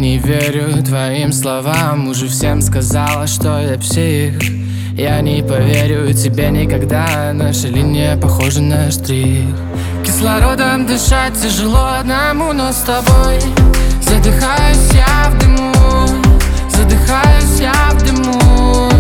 не верю твоим словам. Уже всем сказала, что я псих. Я не поверю тебе никогда. Наша линия похожа на штрих. Кислородом дышать тяжело одному, но с тобой задыхаюсь я в дыму. Задыхаюсь я в дыму.